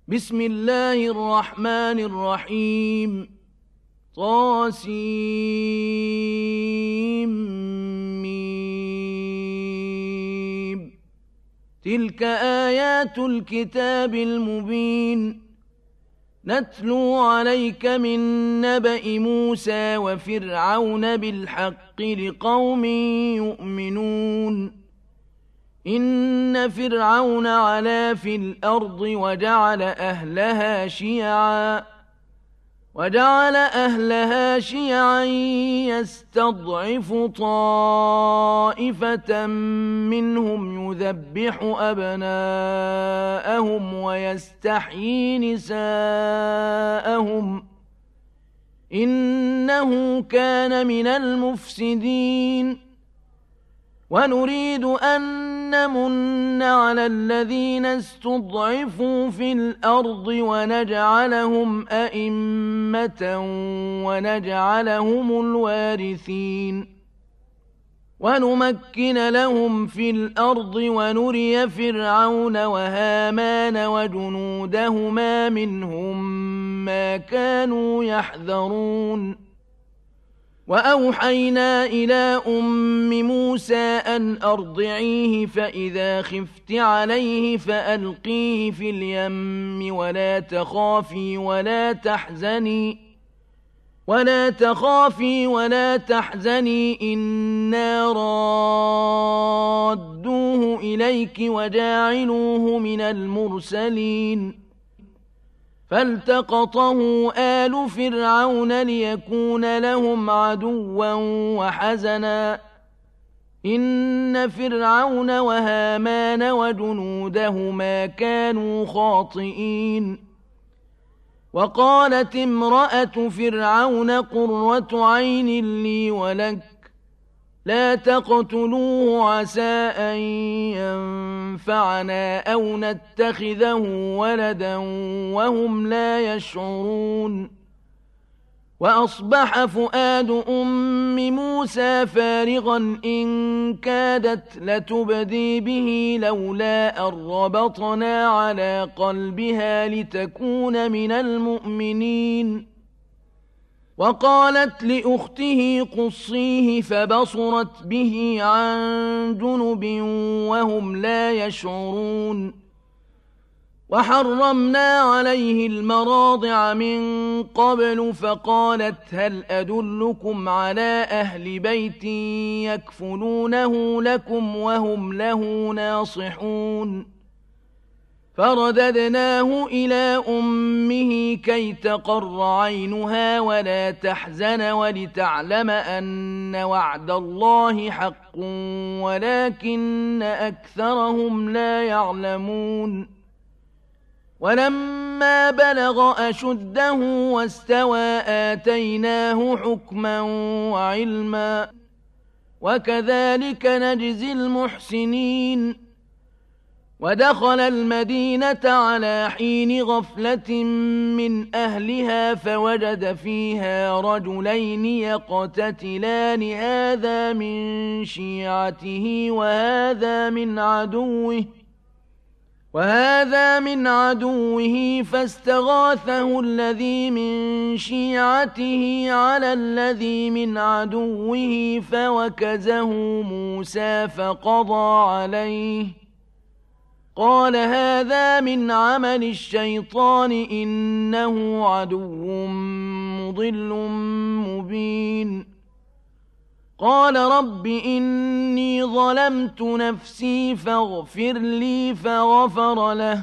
بسم الله الرحمن الرحيم طاسيم تلك آيات الكتاب المبين نتلو عليك من نبأ موسى وفرعون بالحق لقوم يؤمنون إن فرعون علا في الأرض وجعل أهلها شيعا يستضعف طائفة منهم يذبح أبناءهم ويستحيي نساءهم إنه كان من المفسدين ونريد أن نمن على الذين استضعفوا في الأرض ونجعلهم أئمة ونجعلهم الوارثين ونمكن لهم في الأرض ونري فرعون وهامان وجنودهما منهم ما كانوا يحذرون وأوحينا إلى أم موسى أن أرضعيه فإذا خفت عليه فألقيه في اليم ولا تخافي ولا تحزني إنا رادوه إليك وجاعلوه من المرسلين فالتقطه آل فرعون ليكون لهم عدوا وحزنا إن فرعون وهامان وجنودهما كانوا خاطئين وقالت امرأة فرعون قرة عين لي ولك لا تقتلوه عسى أن ينفعنا أو نتخذه ولدا وهم لا يشعرون وأصبح فؤاد أم موسى فارغا إن كادت لتبدي به لولا أن ربطنا على قلبها لتكون من المؤمنين وقالت لأخته قصيه فبصرت به عن جنب وهم لا يشعرون وحرمنا عليه المراضع من قبل فقالت هل أدلكم على أهل بيت يكفلونه لكم وهم له ناصحون فرددناه إلى أمه كي تقر عينها ولا تحزن ولتعلم أن وعد الله حق ولكن أكثرهم لا يعلمون ولما بلغ أشده واستوى آتيناه حكما وعلما وكذلك نجزي المحسنين ودخل المدينة على حين غفلة من أهلها فوجد فيها رجلين يقتتلان هذا من شيعته وهذا من عدوه فاستغاثه الذي من شيعته على الذي من عدوه فوكزه موسى فقضى عليه قال هذا من عمل الشيطان إنه عدو مضل مبين قال رب إني ظلمت نفسي فاغفر لي فغفر له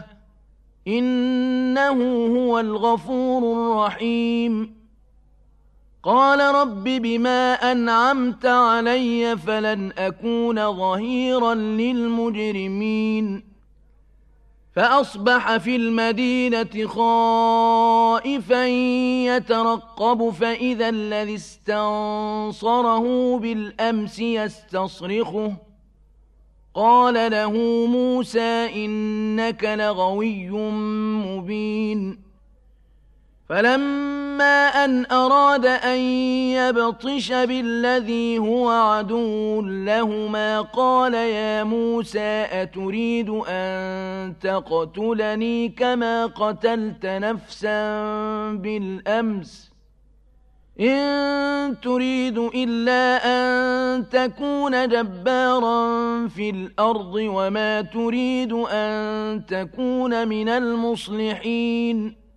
إنه هو الغفور الرحيم قال رب بما أنعمت علي فلن أكون ظهيرا للمجرمين فأصبح في المدينة خائفا يترقب فإذا الذي استنصره بالأمس يستصرخه قال له موسى إنك لغوي مبين فلما ولما أن أراد أن يبطش بالذي هو عدو لهما قال يا موسى أتريد أن تقتلني كما قتلت نفسا بالأمس إن تريد إلا أن تكون جبارا في الأرض وما تريد أن تكون من المصلحين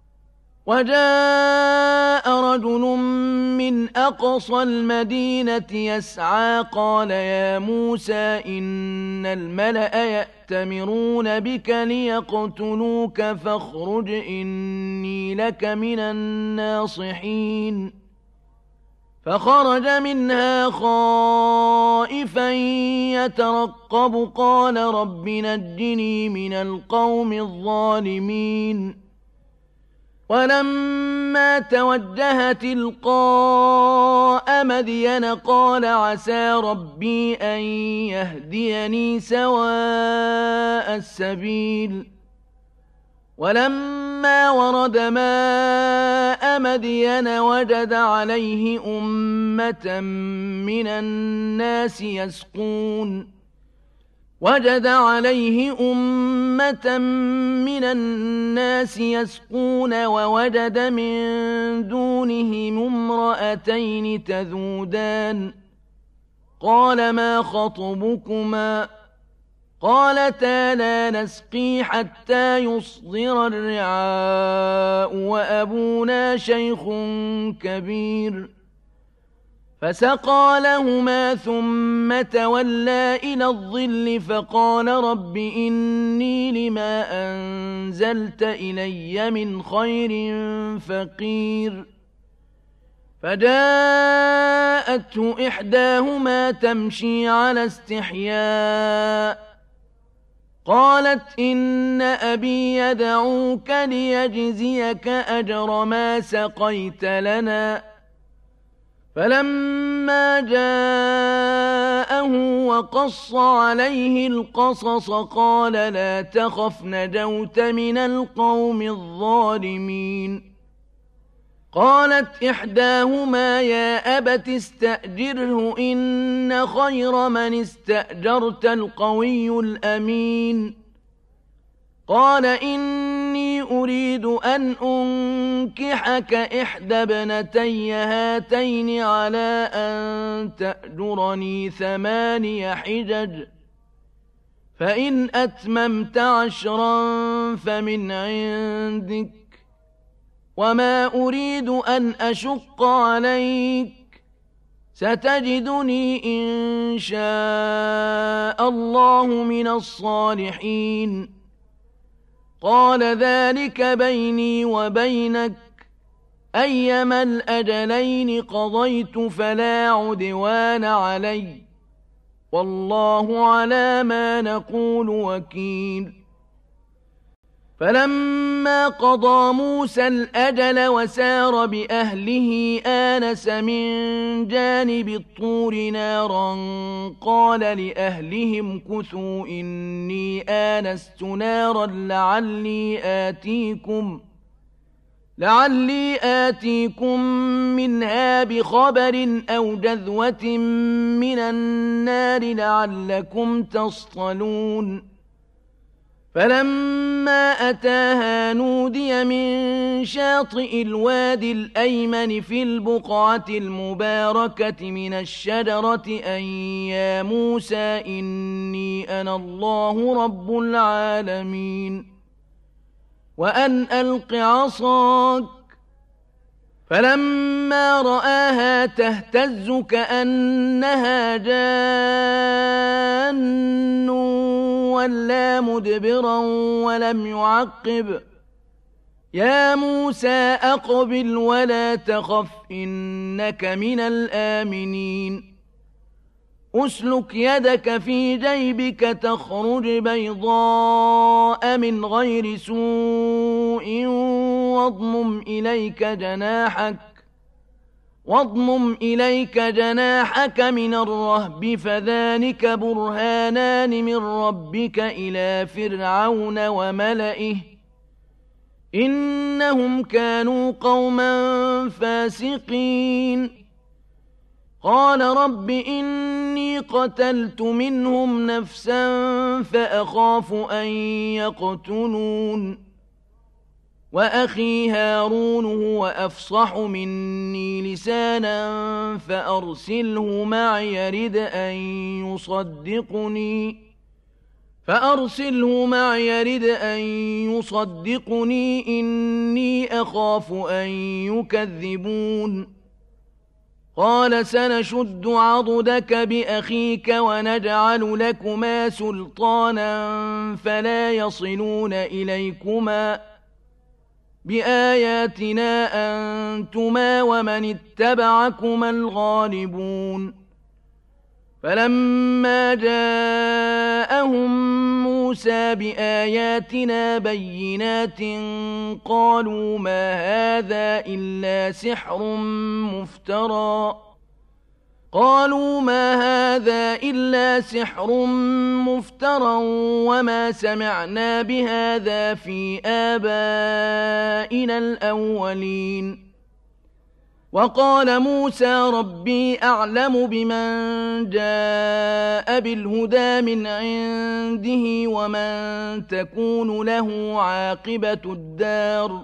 وجاء رجل من أقصى المدينة يسعى قال يا موسى إن الملأ يأتمرون بك ليقتلوك فاخرج إني لك من الناصحين فخرج منها خائفا يترقب قال رب نجني من القوم الظالمين ولما توجه تلقاء مدين قال عسى ربي أن يهديني سواء السبيل ولما ورد ماء مدين وجد عليه أمة من الناس يسقون ووجد من دونهم امرأتين تذودان قال ما خطبكما قالتا لا نسقي حتى يصدر الرعاء وأبونا شيخ كبير فسقى لهما ثم تولى إلى الظل فقال رب إني لما أنزلت إلي من خير فقير فجاءته إحداهما تمشي على استحياء قالت إن أبي يدعوك ليجزيك أجر ما سقيت لنا فلما جاءه وقص عليه القصص قال لا تخف نجوت من القوم الظالمين قالت إحداهما يا أبت استأجره إن خير من استأجرت القوي الأمين قال إني أريد أن أنكحك إحدى ابنتي هاتين على أن تأجرني 8 حجج فإن أتممت 10 فمن عندك وما أريد أن أشق عليك ستجدني إن شاء الله من الصالحين قال ذلك بيني وبينك أيما الأجلين قضيت فلا عدوان علي والله على ما نقول وكيل فلما قضى موسى الأجل وسار بأهله آنس من جانب الطور نارا قال لأهلهم كثوا إني آنست نارا لعلي آتيكم منها بخبر أو جذوة من النار لعلكم تصطلون فلما أتاها نودي من شاطئ الوادي الأيمن في البقعة المباركة من الشجرة أن يا موسى إني أنا الله رب العالمين وأن ألق عصاك فلما رآها تهتز كأنها جان ولا مدبرا ولم يعقب يا موسى أقبل ولا تخف إنك من الآمنين أسلك يدك في جيبك تخرج بيضاء من غير سوء واضمم إليك جناحك من الرهب فذلك برهانان من ربك إلى فرعون وملئه إنهم كانوا قوما فاسقين قال رب إني قتلت منهم نفسا فأخاف أن يقتلون وأخي هارون هو أفصح مني لسانا فأرسله معي يرد أن يصدقني إني أخاف أن يكذبون قال سنشد عضدك بأخيك ونجعل لكما سلطانا فلا يصلون إليكما بآياتنا أنتما ومن اتبعكما الغالبون فلما جاءهم موسى بآياتنا بينات قالوا ما هذا إلا سحر مفترى وما سمعنا بهذا في آبائنا الأولين وقال موسى ربي أعلم بمن جاء بالهدى من عنده ومن تكون له عاقبة الدار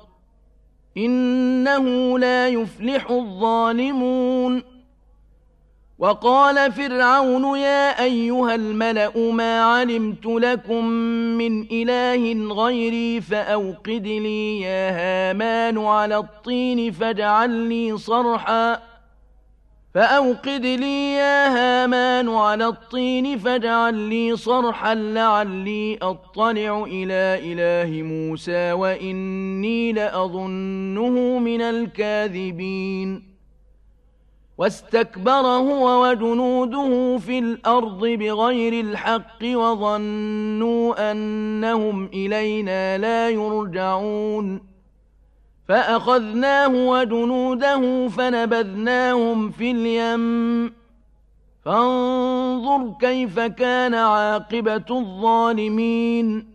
إنه لا يفلح الظالمون وقال فرعون يا أيها الملأ ما علمت لكم من إله غيري فأوقد لي يا هامان على الطين فاجعل لي صرحا لعلي أطلع إلى إله موسى وإني لأظنه من الكاذبين واستكبر هو وجنوده في الأرض بغير الحق وظنوا أنهم إلينا لا يرجعون فأخذناه وجنوده فنبذناهم في اليم فانظر كيف كان عاقبة الظالمين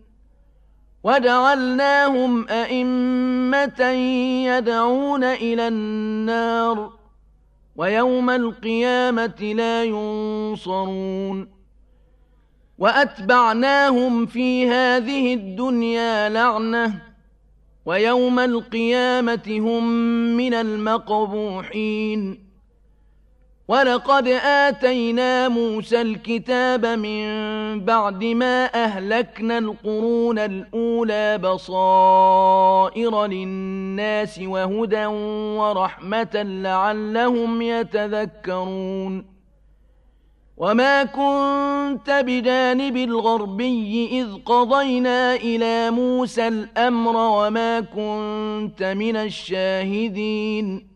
وجعلناهم أئمة يدعون إلى النار ويوم القيامة لا ينصرون وأتبعناهم في هذه الدنيا لعنة ويوم القيامة هم من المقبوحين ولقد آتينا موسى الكتاب من بعد ما أهلكنا القرون الأولى بصائر للناس وهدى ورحمة لعلهم يتذكرون وما كنت بجانب الغربي إذ قضينا إلى موسى الأمر وما كنت من الشاهدين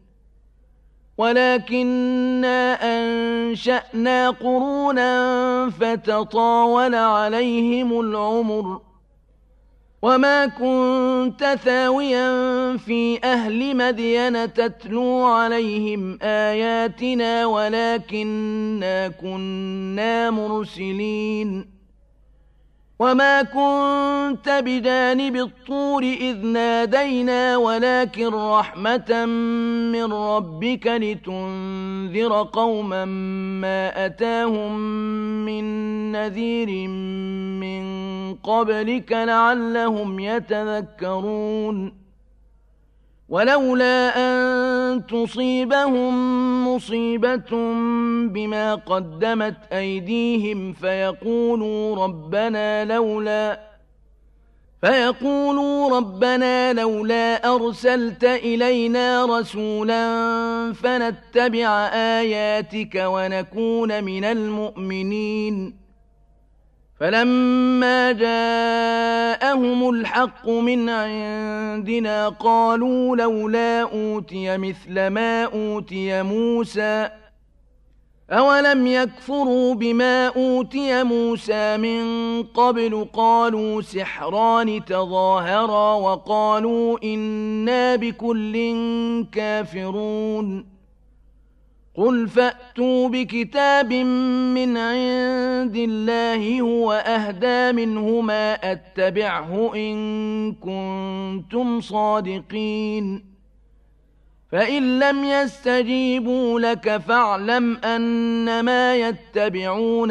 ولكننا أنشأنا قرونا فتطاول عليهم العمر وما كنت ثاويا في أهل مدين تتلو عليهم آياتنا ولكننا كنا مرسلين وما كنت بجانب الطور إذ نادينا ولكن رحمة من ربك لتنذر قوما ما أتاهم من نذير من قبلك لعلهم يتذكرون ولولا أن تصيبهم مصيبة بما قدمت أيديهم فيقولوا ربنا لولا أرسلت إلينا رسولا فنتبع آياتك ونكون من المؤمنين فلما جاءهم الحق من عندنا قالوا لولا أوتي مثل ما أوتي موسى أولم يكفروا بما أوتي موسى من قبل قالوا سحران تظاهرا وقالوا إنا بكل كافرون قل فأتوا بكتاب من عند الله هو أهدى منهما أتبعه إن كنتم صادقين فإن لم يستجيبوا لك فاعلم أنما يتبعون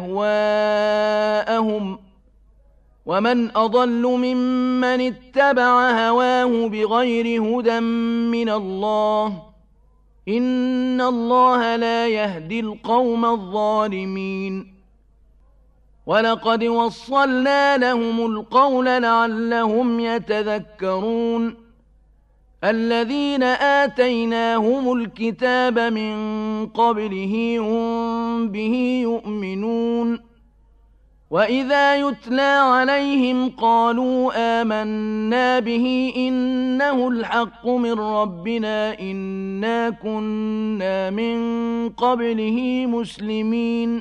أهواءهم ومن أضل ممن اتبع هواه بغير هدى من الله إن الله لا يهدي القوم الظالمين ولقد وصلنا لهم القول لعلهم يتذكرون الذين آتيناهم الكتاب من قبله هم به يؤمنون وإذا يتلى عليهم قالوا آمنا به إنه الحق من ربنا إنا كنا من قبله مسلمين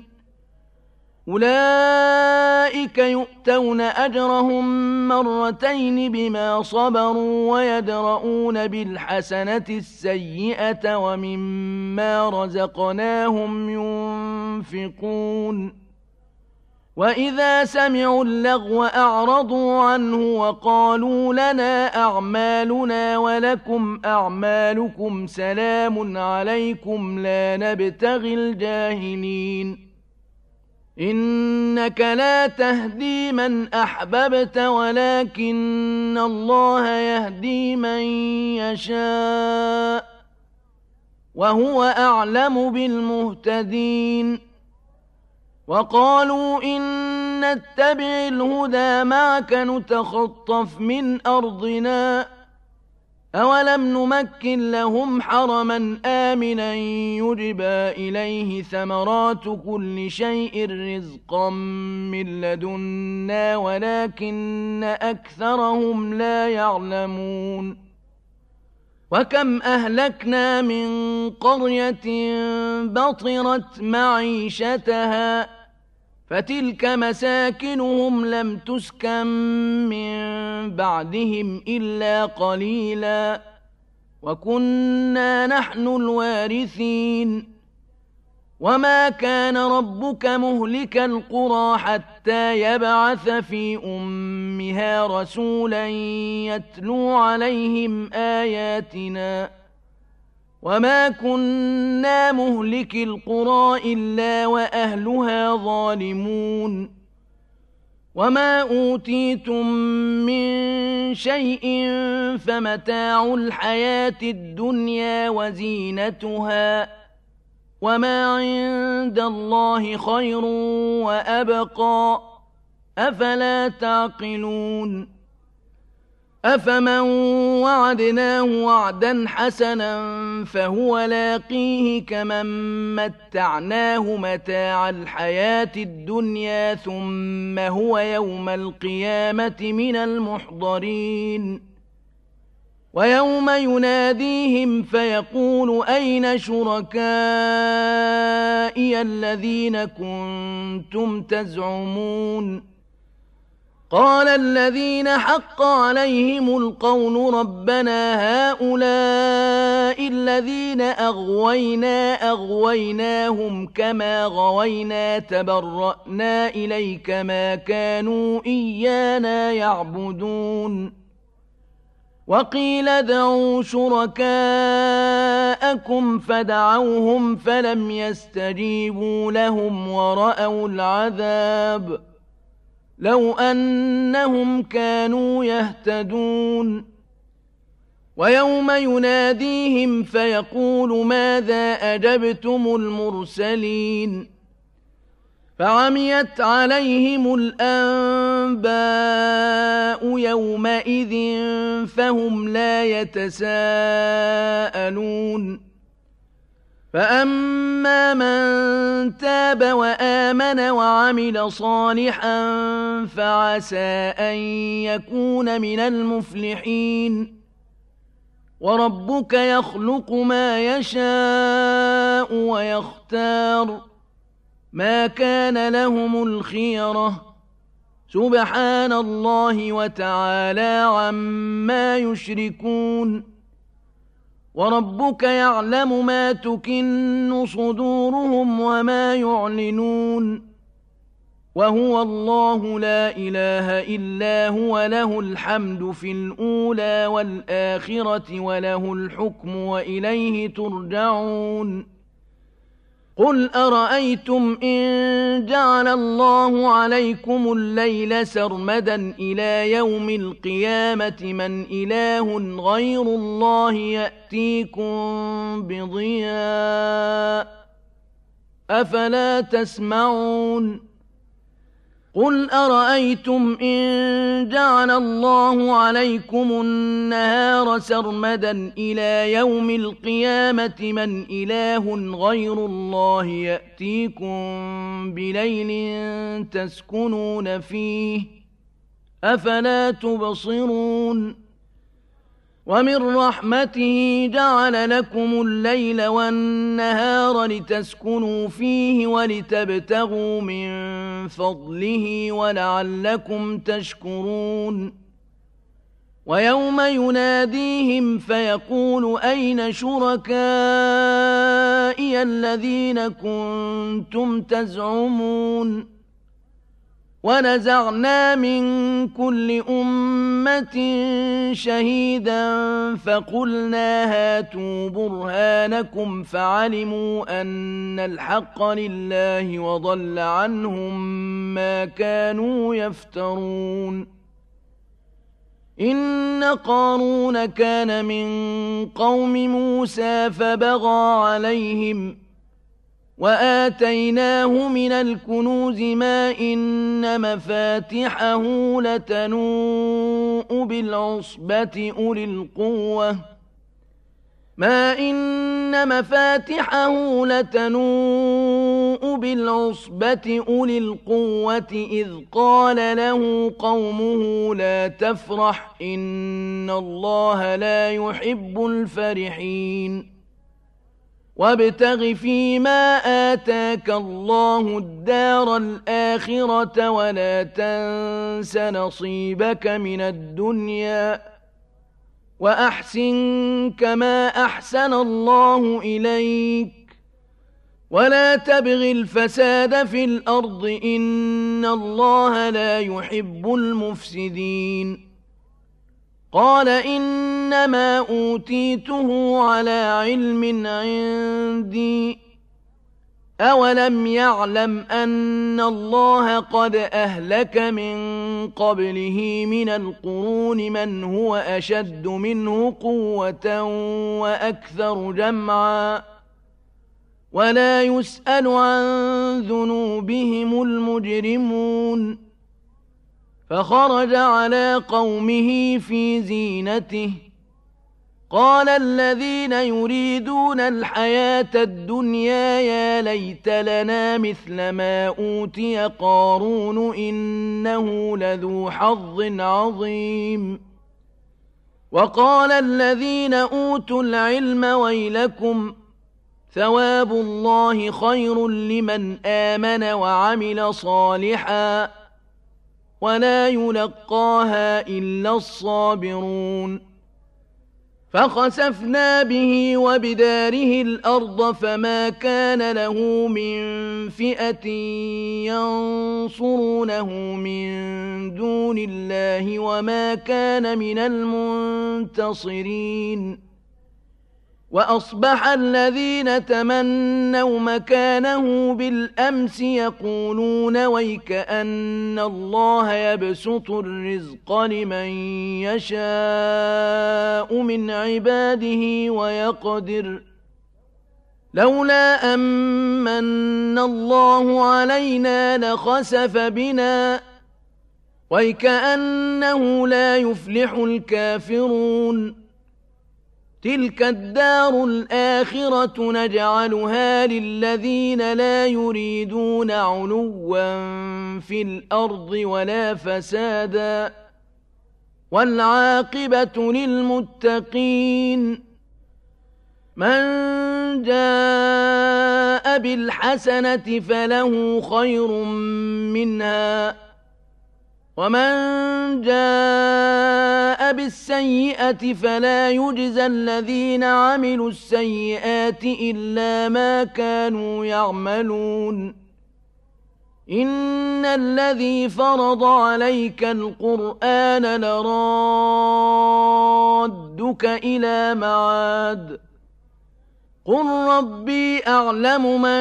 أولئك يؤتون أجرهم مرتين بما صبروا ويدرؤون بالحسنة السيئة ومما رزقناهم ينفقون وإذا سمعوا اللغو أعرضوا عنه وقالوا لنا أعمالنا ولكم أعمالكم سلام عليكم لا نبتغي الجاهلين إنك لا تهدي من أحببت ولكن الله يهدي من يشاء وهو أعلم بالمهتدين وقالوا إن نتبع الهدى معك نتخطف من أرضنا أولم نمكن لهم حرما آمنا يجبى إليه ثمرات كل شيء رزقا من لدنا ولكن أكثرهم لا يعلمون وكم أهلكنا من قرية بطرت معيشتها فتلك مساكنهم لم تسكن من بعدهم إلا قليلا وكنا نحن الوارثين وما كان ربك مهلك القرى حتى يبعث في أمها رسولا يتلو عليهم آياتنا وما كنا مهلك القرى إلا وأهلها ظالمون وما أوتيتم من شيء فمتاع الحياة الدنيا وزينتها وما عند الله خير وأبقى أفلا تعقلون أفمن وعدناه وعدا حسنا فهو لاقيه كمن متعناه متاع الحياة الدنيا ثم هو يوم القيامة من المحضرين ويوم يناديهم فيقول أين شركائي الذين كنتم تزعمون قال الذين حق عليهم القول ربنا هؤلاء الذين أغويناهم كما غوينا تبرأنا إليك ما كانوا إيانا يعبدون وقيل ادعوا شركاءكم فدعوهم فلم يستجيبوا لهم ورأوا العذاب لو أنهم كانوا يهتدون ويوم يناديهم فيقول ماذا أجبتم المرسلين فعميت عليهم الأنباء يومئذ فهم لا يتساءلون فأما من تاب وآمن وعمل صالحا فعسى أن يكون من المفلحين وربك يخلق ما يشاء ويختار ما كان لهم الخيرة سبحان الله وتعالى عما يشركون وربك يعلم ما تكن صدورهم وما يعلنون وهو الله لا إله إلا هو له الحمد في الأولى والآخرة وله الحكم وإليه ترجعون قل أرأيتم إن جعل الله عليكم الليل سرمدا إلى يوم القيامة من إله غير الله يأتيكم بضياء أفلا تسمعون قل أرأيتم إن جعل الله عليكم النهار سرمدا إلى يوم القيامة من إله غير الله يأتيكم بليل تسكنون فيه أفلا تبصرون ومن رحمته جعل لكم الليل والنهار لتسكنوا فيه ولتبتغوا من فضله ولعلكم تشكرون ويوم يناديهم فيقول أين شركائي الذين كنتم تزعمون ونزعنا من كل أمة شهيدا فقلنا هاتوا برهانكم فعلموا أن الحق لله وضل عنهم ما كانوا يفترون إن قارون كان من قوم موسى فبغى عليهم وآتيناه من الكنوز ما إن مفاتحه لتنوء بالعصبة أولي القوة إذ قال له قومه لا تفرح إن الله لا يحب الفرحين وابتغ فيما آتاك الله الدار الآخرة ولا تنس نصيبك من الدنيا وأحسن كما أحسن الله إليك ولا تبغ الفساد في الأرض إن الله لا يحب المفسدين قال إنما أوتيته على علم عندي أولم يعلم أن الله قد أهلك من قبله من القرون من هو أشد منه قوة وأكثر جمعا ولا يسأل عن ذنوبهم المجرمون فخرج على قومه في زينته قال الذين يريدون الحياة الدنيا يا ليت لنا مثل ما أوتي قارون إنه لذو حظ عظيم وقال الذين أوتوا العلم ويلكم ثواب الله خير لمن آمن وعمل صالحا ولا يلقاها إلا الصابرون فخسفنا به وبداره الأرض فما كان له من فئة ينصرونه من دون الله وما كان من المنتصرين وأصبح الذين تمنوا مكانه بالأمس يقولون ويكأن الله يبسط الرزق لمن يشاء من عباده ويقدر لولا أمن الله علينا لخسف بنا ويكأنه لا يفلح الكافرون تلك الدار الآخرة نجعلها للذين لا يريدون علوا في الأرض ولا فسادا والعاقبة للمتقين من جاء بالحسنة فله خير منها ومن جاء بالسيئة فلا يجزى الذين عملوا السيئات إلا ما كانوا يعملون إن الذي فرض عليك القرآن لرادك إلى معاد قل ربي أعلم من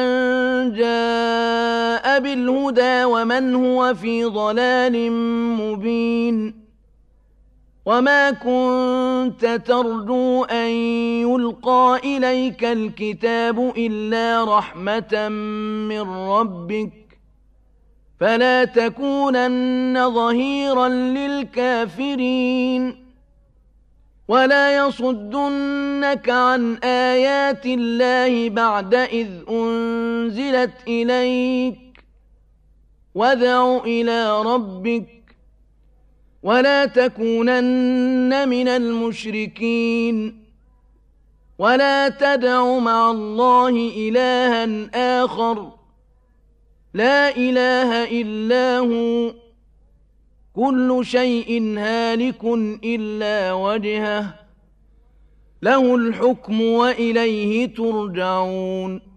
جاء بالهدى ومن هو في ضلال مبين وما كنت ترجو أن يلقى إليك الكتاب إلا رحمة من ربك فلا تكونن ظهيرا للكافرين ولا يصدنك عن آيات الله بعد إذ أنزلت إليك وادع إلى ربك ولا تكونن من المشركين ولا تدع مع الله إلها آخر لا إله إلا هو كل شيء هالك إلا وجهه له الحكم وإليه ترجعون